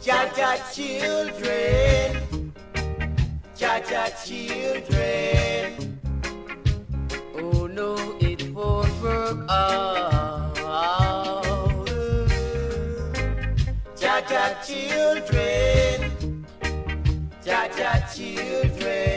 Jaja children, Jaja children. Oh no, it won't work out. Jaja children, Jaja children.